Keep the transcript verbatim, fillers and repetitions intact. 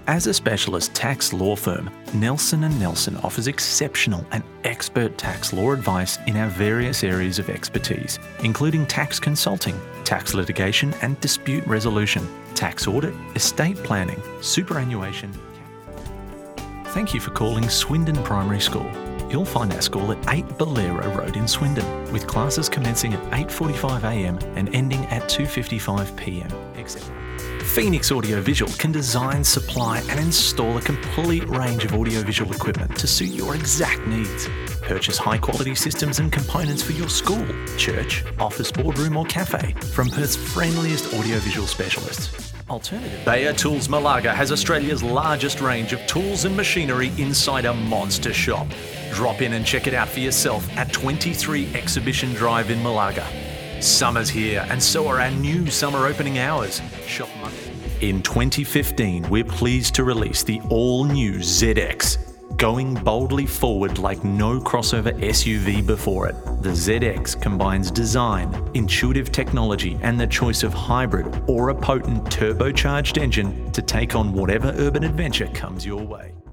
As a specialist tax law firm, Nelson and Nelson offers exceptional and expert tax law advice in our various areas of expertise, including tax consulting, tax litigation and dispute resolution, tax audit, estate planning, superannuation. Thank you for calling Swindon Primary School. You'll find our school at eight Bolero Road in Swindon, with classes commencing at eight forty-five a m and ending at two fifty-five p m. Phoenix Audiovisual can design, supply and install a complete range of audiovisual equipment to suit your exact needs. Purchase high-quality systems and components for your school, church, office, boardroom or cafe from Perth's friendliest audiovisual specialists. Alternative. Bayer Tools Malaga has Australia's largest range of tools and machinery inside a monster shop. Drop in and check it out for yourself at twenty-three Exhibition Drive in Malaga. Summer's here and so are our new summer opening hours. Shop Monday. In twenty fifteen, we're pleased to release the all-new Z X. Going boldly forward like no crossover S U V before it, the Z X combines design, intuitive technology and the choice of hybrid or a potent turbocharged engine to take on whatever urban adventure comes your way.